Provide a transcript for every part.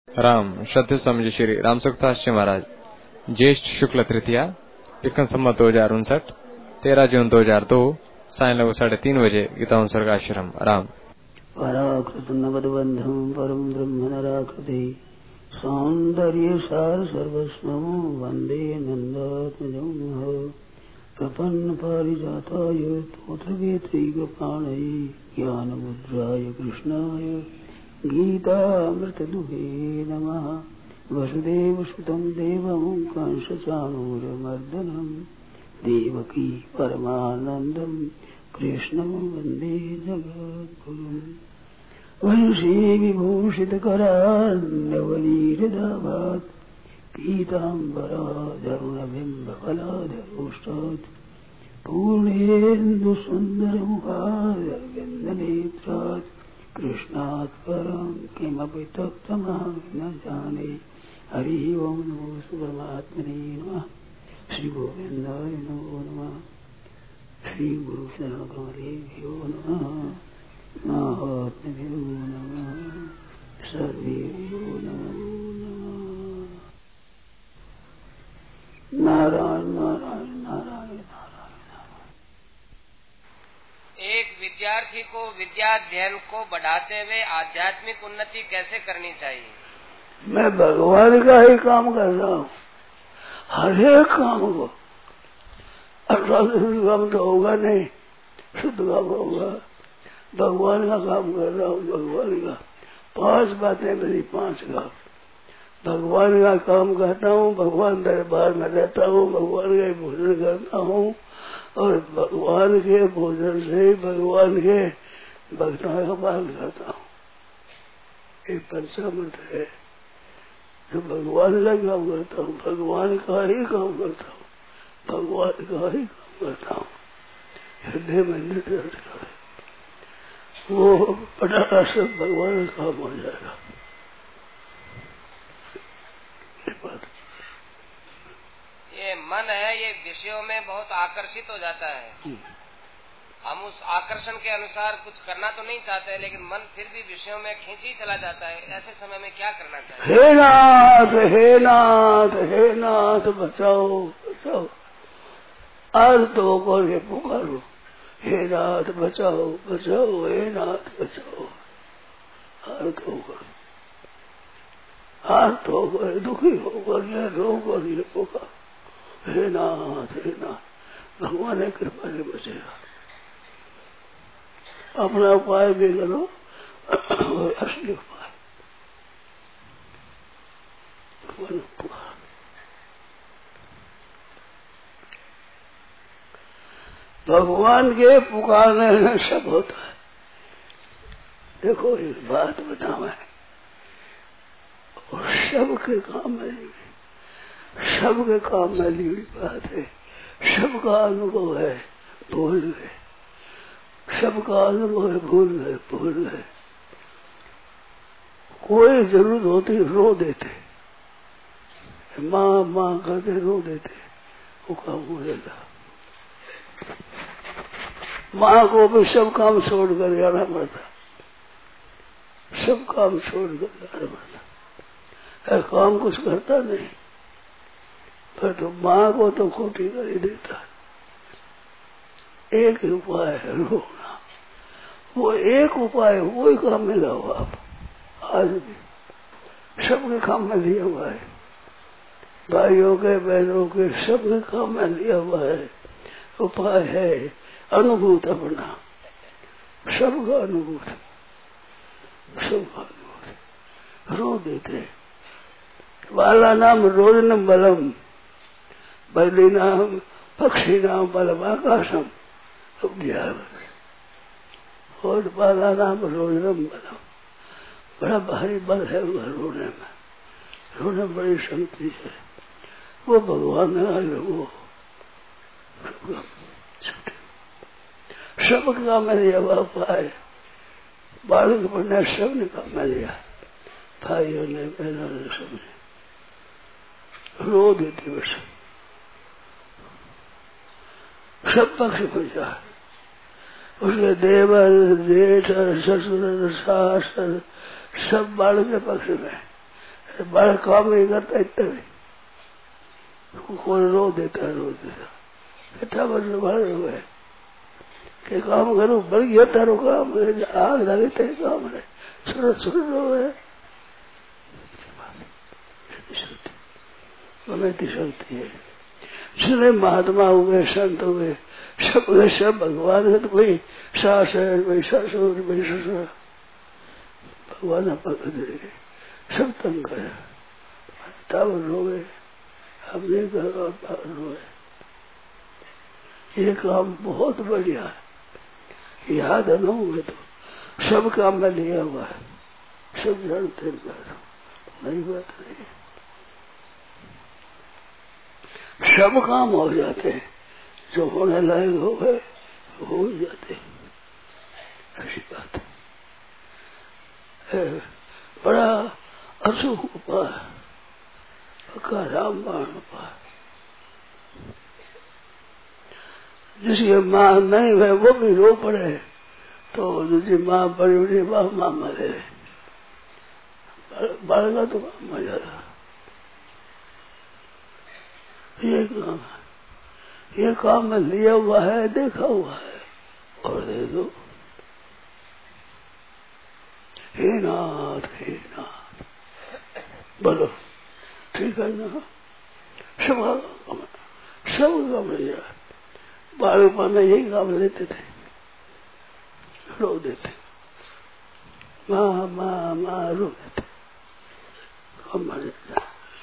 राम श्रद्धेय स्वामी जी श्री राम सुखदास जी महाराज। ज्येष्ठ शुक्ल तृतीया विक्रम संवत 2059 13 जून 2002 साय लगभग 3:30 बजे गीता सर्गाश्रम राम। पराकृत नगद बंधु परम ब्रह्म नराकृति सौंदर्य सार सर्वस्व वंदे नंदात्मजं प्रपन्न पारिजाताय तोत्र वेत्रैकपाणये ज्ञान मुद्राय कृष्णाय गीतामृत दुहे नमः। वसुदेव सुतं देवं कंसचाणूरमर्दनं देवकी परमानंदं कृष्णं वंदे जगद्गुरुं। वंशी विभूषित करान्नवनीहृदाभात् पीताम्बराधरुणबिम्बफलाधरोष्टात् पूर्णेन्दु सुन्दरमुखारविन्दनेत्रात् कृष्णात् परं किमपि तत्त्वमहं न जाने। हरि ओम नमो परमात्मने नमः। श्री गोविंदाय नमो नमः। श्री गुरु शरण कमलेभ्यो नमः। महात्म्यो नमः। सर्वेभ्यो नमो नमः। नारायण नारायण नारायण नारायण। एक विद्यार्थी को विद्याध्ययन को बढ़ाते हुए आध्यात्मिक उन्नति कैसे करनी चाहिए? मैं भगवान का ही काम कर रहा हूँ, हर एक काम को। अर्थात काम तो होगा नहीं, शुद्ध काम होगा। भगवान का काम कर रहा हूँ, भगवान का। 5 बातें मेरी 5 काम। भगवान का काम करता हूँ, भगवान दरबार में रहता हूँ, भगवान का भोजन करता हूँ और भगवान के भोजन से भगवान के भक्तों का पालन करता हूँ। एक पंचामृत है जो भगवान का काम करता हूँ, भगवान का ही काम करता हूँ, भगवान का ही काम करता हूँ। हृदय में निर्देश करे वो पटाखा सब भगवान का काम हो जाएगा। ये मन है, ये विषयों में बहुत आकर्षित हो जाता है। हम उस आकर्षण के अनुसार कुछ करना तो नहीं चाहते, लेकिन मन फिर भी विषयों में खींची चला जाता है। ऐसे समय में क्या करना चाहिए? हे नाथ हे नाथ हे नाथ बचाओ बचाओ। आज तो करके पुकारो, हे नाथ बचाओ बचाओ, हे नाथ बचाओ। आज तो दुखी होकर ये रो कर ये पुकारो, हे नाथ हे नाथ। भगवान ने कृपा से बचेगा। अपना उपाय भी करो, असली उपाय भगवान के पुकारने में सब होता है। देखो एक बात बताऊं मैं, और सबके काम में सबके काम में ली बात है। सबका अनुभव है, भूल गए। सबका अनुभव है, भूल गए। कोई जरूरत होती रो देते, माँ माँ करते रो देते, वो काम हो जाता। माँ को भी सब काम छोड़कर जाना पड़ता, सब काम छोड़कर जाना पड़ता। काम कुछ करता नहीं, पर तो माँ को तो खोटी कर ही देता। एक उपाय है रोना, वो एक उपाय वही काम मिला हुआ। आप आज भी सबके काम में लिया हुआ है, भाइयों के बहनों के सबके काम में लिया हुआ है। उपाय है अनुभूत अपना, सबका अनुभूत, सबका अनुभूत। रो देते वाला नाम रोदनम बलम, बली नाम पक्षी नाम बलम आकाशम। और बाला नाम रोदनम बलम, बड़ा भारी बल है वो रोने में। रोने बड़ी शक्ति है, वो भगवान वो सब काम में लिया उपाय। बालक बनने सबने काम में लिया, भाइयों ने बहनों ने सबने रो देते बस। सब पक्ष में जा, उसके देवर जेठ ससुर सास सब बालक के पक्ष में। बड़ा काम नहीं करता इतना भी, कोई रो देता है, इतना वर्ष बड़े हुए के काम करो बढ़ गया तारो काम आग लगे तेरे काम है सुर रो है शक्ति है। जितने महात्मा हुए संत हुए सब भगवान है, तो कोई सास है, कोई ससुर, कोई ससुर, भगवान पकड़ दे सब तंग करे, तब रोए हमने कहा रोए। ये काम बहुत बढ़िया है, याद न हुए तो सब काम में लिया हुआ है, सब जानते नहीं, बात नहीं, सब काम हो जाते हैं, जो होने लायक हो गए हो ही जाते, ऐसी बात है। बड़ा अशुभ उपाय पक्का रामबाण उपाय, जिसकी माँ नहीं है वो भी रो पड़े तो दूसरी माँ बड़ी बड़ी माँ मरे, बालका तो मर जाता। ये काम में लिया हुआ है, देखा हुआ है, और दे दो। हे नाथ बोलो ठीक है ना, सब काम लिया। बालकपन में यही काम लेते थे, रो देते, माँ माँ माँ रो देते, काम मर जाता।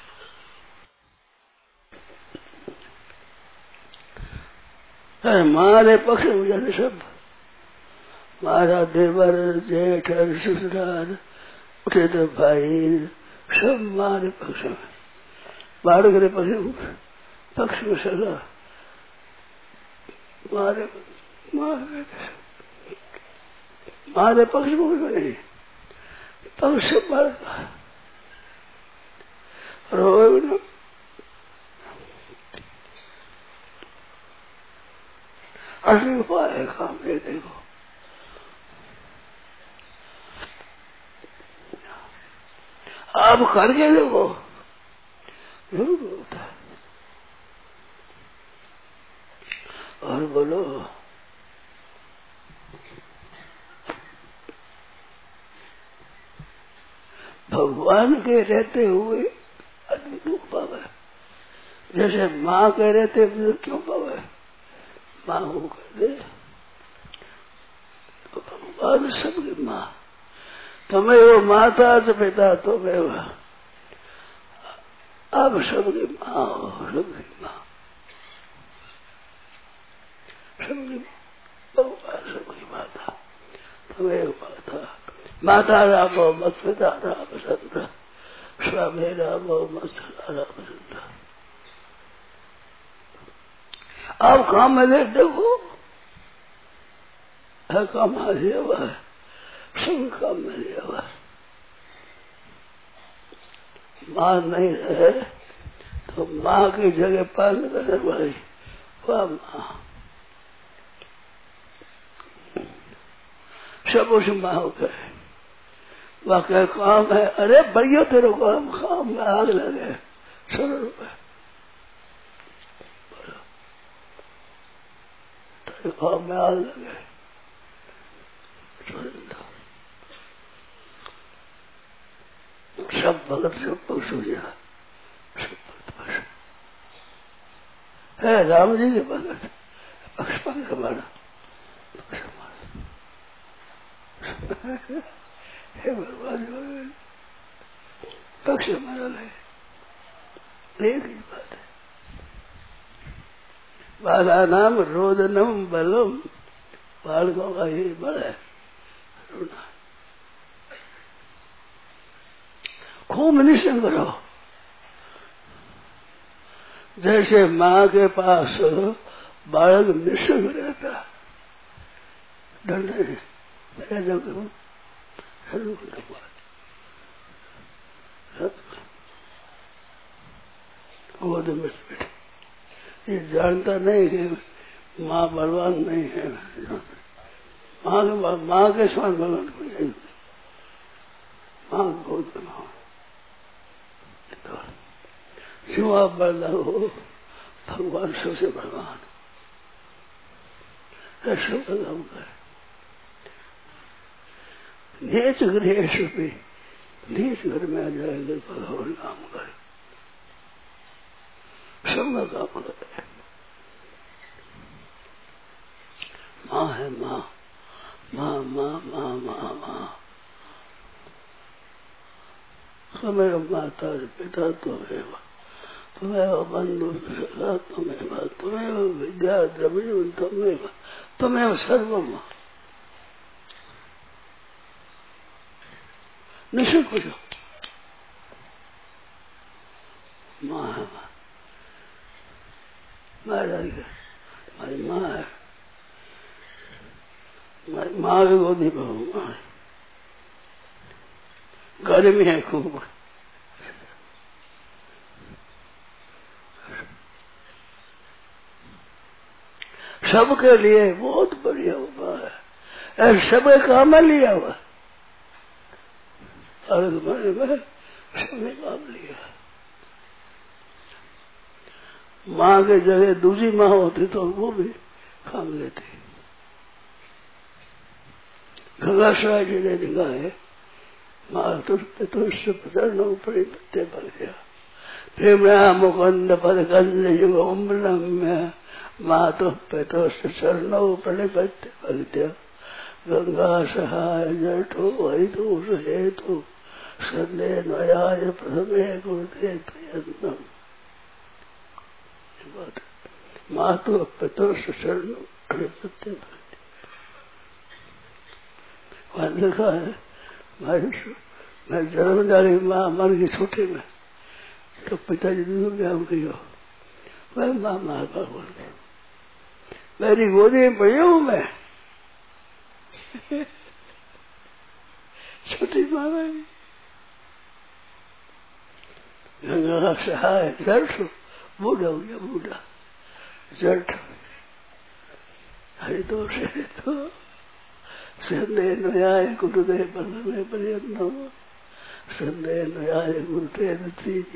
मारे पक्ष में जाते सब, मारा देवर जेठ ससुराल उठे तो भाई सब मारे पक्ष में, बालक के पक्ष में सदा मारे पक्ष में कोई नहीं, पक्ष से बालक रोए ना। असली उपाय है काम, ये देखो आप करके देखो जरूर होता है। और बोलो भगवान के रहते हुए आदमी दुख पावे, जैसे माँ के रहते हुए क्यों पावे, माँ को कर दे तो भगवान सबकी माँ, तुम्हें वो माता से पिता तो मैं अब सबकी माँ हो, सबकी माँ, सबकी भगवान सबकी माता, तुम्हें एक माता रामो मत पिता रामचंद्र, स्वामी रामो मत रामचंद्र। आप काम में देखते हो, काम लिया हुआ है, सब काम में लिया हुआ है। माँ नहीं रहे तो माँ की जगह पालन करने वाली वह माँ, सब उस माँ होते है। वाकई काम है, अरे बढ़िया तेरे काम में आग लगे, सरल रुपए काम में आग लगे, सब भगत सब पक्ष हो गया, सब भगत पक्ष है। राम जी के भगत पक्ष पक्ष हमारा हे भगवान पक्ष हमारा है, एक ही बात है। बाला नाम रोदनम बलम, बालकों का ही बल है रोना। खूब निश्चय करो, जैसे माँ के पास बालक निश्चय रहता, डर नहीं गोद में बैठे, ये जानता नहीं कि माँ बलवान नहीं है, माँ के समान बलवान कोई नहीं, माँ गोद में क्यों आप बड़ा हो? भगवान सबसे भगवान ऐसा काम कर। नीच गृह पे नीच घर में आ जाएगा भगवान काम कर, सबका काम करे। माँ है माँ, माँ माँ माँ माँ माँ। तुम्हें माता पिता तुम्हें बंधु सखा तुम्हें विद्या द्रव्य तुम्हें सर्वम निश्चय कुछ माँ है माँ, हमारी माँ है, हमारी माँ की गोदी पर गर्मी है खूब। सबके लिए बहुत बढ़िया उपाय है, ऐसे सबके काम में लिया हुआ और सबने काम लिया। माँ के जगह दूसरी माँ होती तो वो भी काम लेती। गंगाशाह जी ने लिखा है, माँ तो चरण ऊपर पत्ते पड़ गया प्रेमया मुकुंद पद कंद युग में माँ तो चरण ऊपर पत्ते पड़ गया। गंगा सहाय जठो वही तो हेतु संदेह नयाय प्रथमे गुरुते प्रयत्न। माँ तो पिता शरण पत्ते पड़ गया। लिखा है मैं जन्म जाने माँ मर गई छुट्टी में तो पिताजी दूर गया कहो मैं माँ मार बोल मेरी गोदी में पड़ी हूँ मैं छोटी माँ गंगा सहाय जठ बूढ़ा हो गया बूढ़ा जठ हरिदोष है तो संदेह न्याय गुरुदेव में प्रयत्न संदेह न्याय गुरुदेव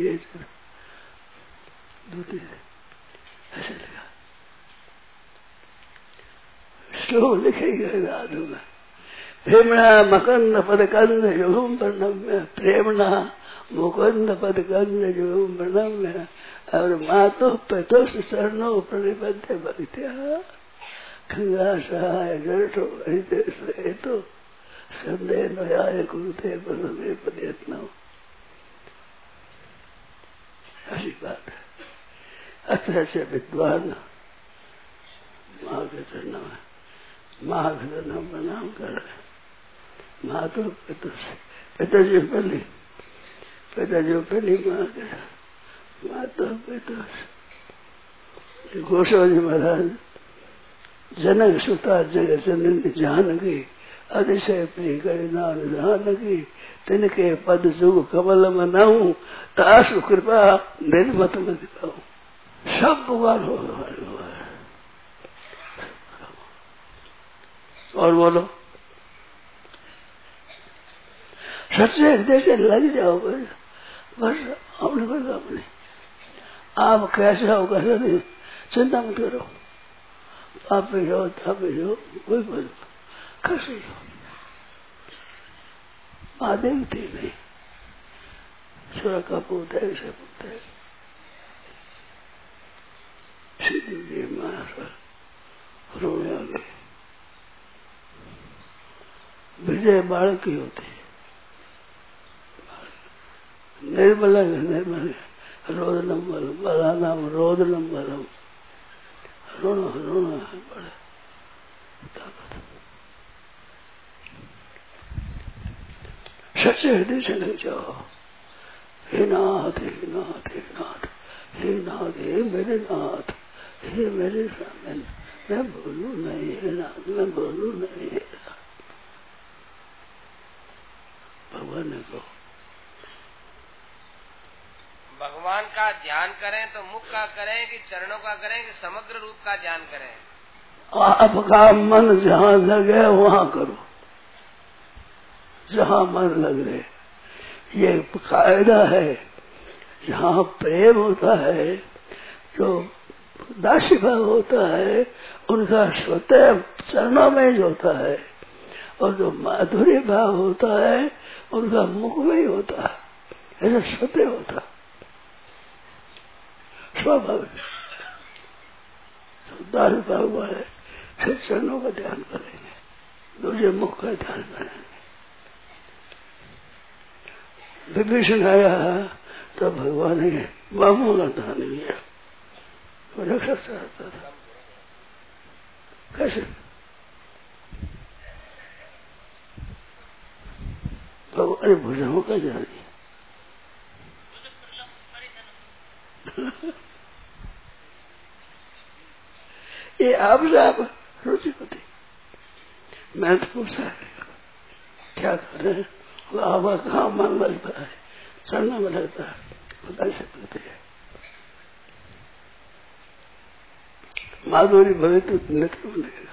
दूसरी ऐसे लगा श्लोक लिखेगा आदू में प्रेमणा मकंद पद कंद युगम प्रणम्य प्रेमणा मुकुंद पद कंद युगम प्रणम्य और मातो पतो शरणो प्रणिबद्ध भक्त्या गंगा सहाय जठो हरिदेश हेतु संदेह नयाय गुरुते बलमे प्रयत्न। ऐसी बात है। अच्छे विद्वान माँ के चरण में माँ के चरण प्रणाम कर रहे। माँ तो पिताजी पहली माँ के माँ तो पिता गोस्वामी महाराज जनक सुता जगत जननी जानकी अतिशय प्रिय करिनान जानकी तिनके पद जुग कमल मनाऊं तासु कृपा निर्मत में दिखाऊं। सब भगवान हो और बोलो सच्चे हृदय से लग जाओ बस हमने बस अपने आप कैसे हो कैसे नहीं चिंता मत करो। आप भी हो तब भी हो कोई बात कैसे हो माँ देखती नहीं सुर का पुत है ऐसे पुत है सीधी जी माँ रोने आ गई। विजय बालक की होती निर्मला निर्मल रोदनम बलम बला नाम रोदनम बलम रोना रोना है बड़ा ताकत। सच्चे हृदय से लग जाओ। हे नाथ हे नाथ हे नाथ हे नाथ हे मेरे नाथ हे मेरे स्वामी मैं बोलूं नहीं है नाथ मैं बोलूं नहीं है। भगवान ने कहो भगवान का ध्यान करें तो मुख का करें कि चरणों का करें कि समग्र रूप का ध्यान करें। आपका मन जहाँ लगे वहाँ करो जहाँ मन लग रहे। ये कायदा है जहाँ प्रेम होता है, जो दासी भाव होता है, उनका स्वतः चरणों में ही होता है, और जो माधुर्य भाव होता है उनका मुख में ही होता है। ऐसा स्वतः होता है, स्वाभाविक। दासी भाव वाले सिर्फ चरणों का ध्यान करेंगे, दूसरे मुख का ध्यान करेंगे। विभीषण आया तो भगवान ने बाबू का ध्यान किया, वो रक्षा चाहता था। कैसे? भगवान भुजंगों का ध्यान किया। ये आपसे आप रुचि होती। मैं तो पूछा क्या कर रहे हैं, आवा कहाँ मन लगता है, चलना में लगता है, बता सकते हैं। माधुरी भले तो नृत्य बनेगा,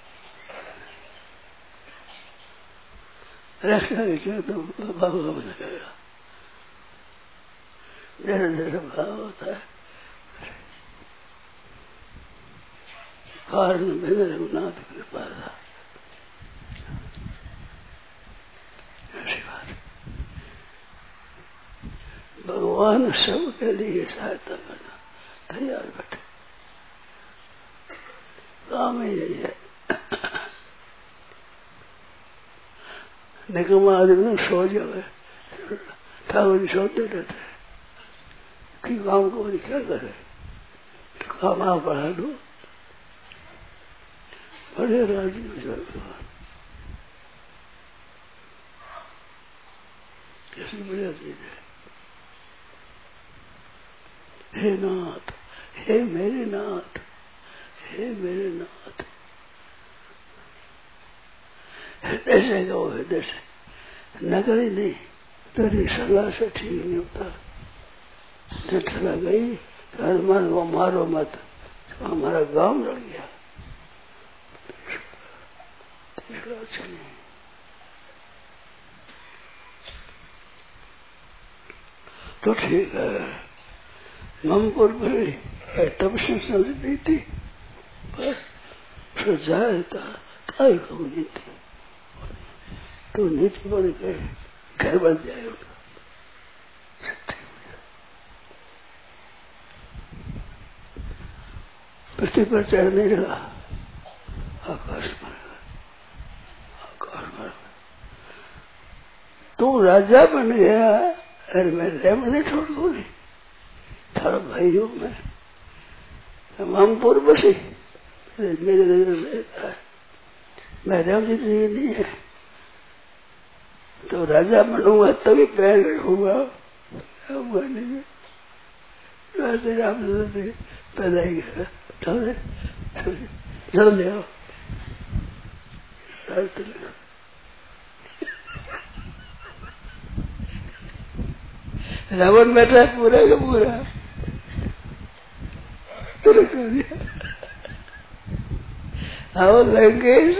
रक्षा विचार तो भाव लगेगा। जैसे जैसे भाव होता है, कारण मेरे रघुनाथ कृपा था। ऐसी बात भगवान सबके लिए सहायता करना तैयार बैठे, काम ही यही है। निकम आदमी सो जाए, ठाकुर जी सोते रहते हैं कि काम को क्या करे, तो काम आप बढ़ा दो, बड़े राजी हो जाएगा। कैसी बढ़िया चीज है। हे नाथ, हे मेरे नाथ, हे मेरे नाथ, हृदय से गो, हृदय से, नगर ही नहीं, तेरी सलाह से ठीक नहीं होता। जब सलाह गई तो हनुमान को मारो मत, हमारा गांव लड़ गया। तो ठीक है, ममपुर में तब से समझ थी, बस फिर जाए ताई को नीति, तो नीति बन गए, घर बन जाए उनका। पृथ्वी पर चढ़ने लगा, आकाश में, आकाश में। तू राजा बन गया, अरे मैं रेम नहीं छोड़ दूंगी, थारा भाई हूं मैं, ममपुर बसी, मेरे नजर में मैं रेम जितनी नहीं है, तो राजा बनूंगा तभी पैर रखूंगा, नहीं वैसे राम पैदा ही जल ले आओ। रावण बैठा पूरा का पूरा तुरंत कर दिया। आओ लंकेश,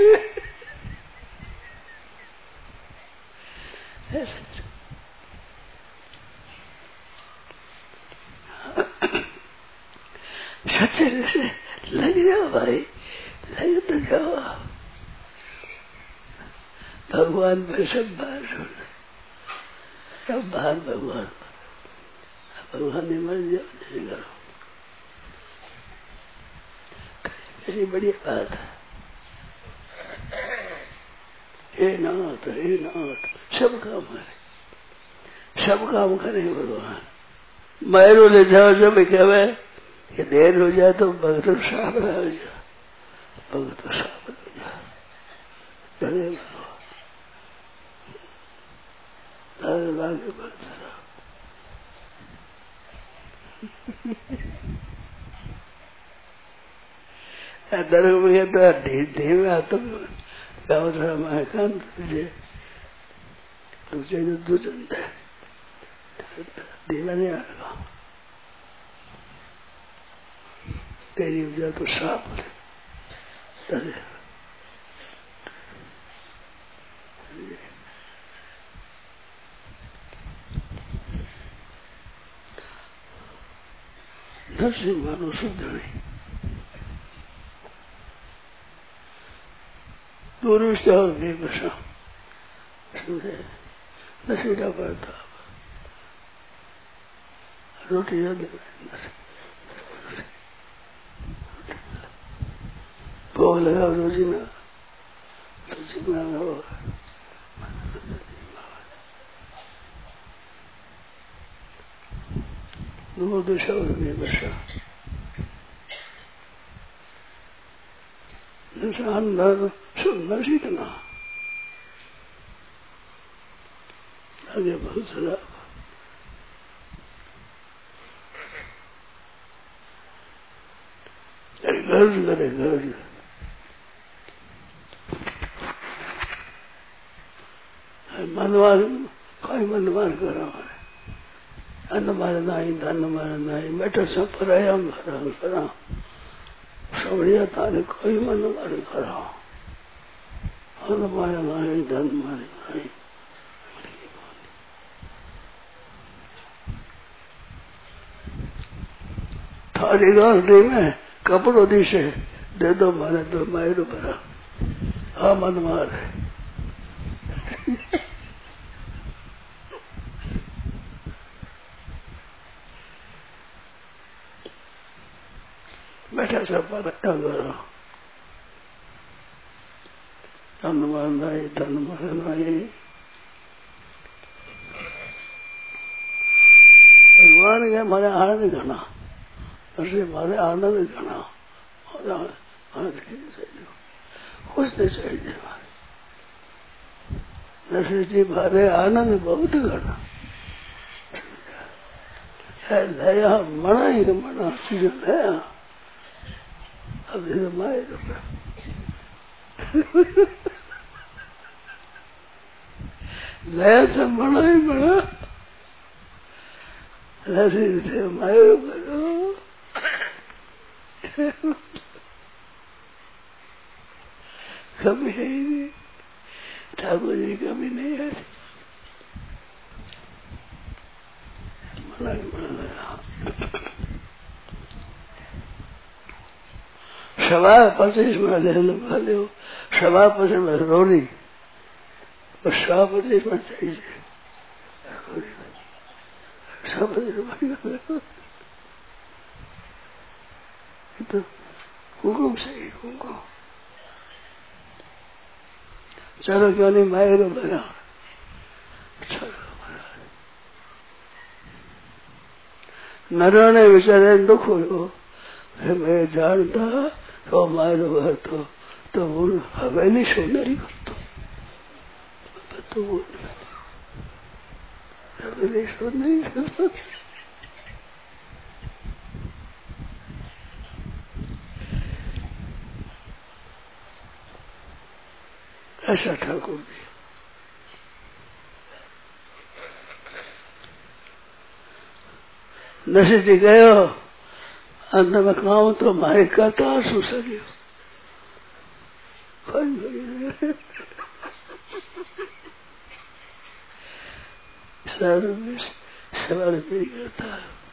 सच्चे से लग जाओ भाई, लग तो जाओ। भगवान पर सब बार सुन, सब बार भगवान, भगवान ने मर जाओ, नहीं करो। ऐसी बढ़िया बात है। हे नाथ, हे नाथ, सब काम है, सब काम करे भगवान। मैरो ले जाओ, जब कहवे कि देर हो जाए तो भगत साफ हो जाए, भगत साफ हो जाए, करे भगवान के भक्त दर्ग में तो धीमे आता गाँव थोड़ा मैं कान तुझे दूचन धीमा नहीं आएगा, तेरी वजह तो साफ है। नरसिंह मानो शुद्ध नहीं। दुरुष्टार नहीं बसा नशेरा पड़ता रोटी भोग लगा रोजी ना दो दिशा नहीं बसा नशीतना आगे बहुत सारा गर्ज करे गर्ज मनवार कोई मनवार करा अन्न मारे नाई धन मारे नाई बैठा सब परायाम करा सवड़िया तारे कोई मनवार करा अन्न मारे नाई धन मारे नाई थारी गांधी में कपड़ों दी से दे दो मारे दो मायरो भरा हाँ मन मार बैठा सब पर करो धन मारना ही धन मारना ही भगवान के मारे आनंद घना ऐसे मारे आनंद घना खुश नहीं चाहिए नरसिंह जी मारे आनंद बहुत घना नया मना ही मना चीज नया अब माए नया से मना ही मना नरसिंह से माए करो कभी है ही नहीं ठाकुर जी कभी नहीं है मना सवा 25 में ले लो सवा 25 में रोनी और सवा 25 में चाहिए सवा 25 तो हुकुम सही हुकुम चलो क्यों नहीं मायरो बना नर ने बेचारे दुख हो मैं जानता तो मायरो घर तो वो हवेली सोनरी करतो तो वो हवेली सोनरी करतो ऐसा ठाकुर जी नशे जी गयो अंत में काम तो मारे करता सु सको सवाल भी करता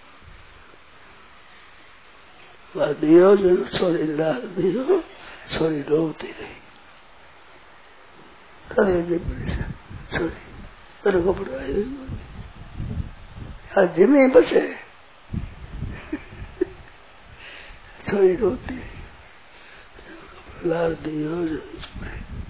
वह दियो जो छोरी लाल दियो छोरी रोती रही करे छोरी तेरे को पढ़ाई आज जिम्मे बचे छोरी रोती लाल दियो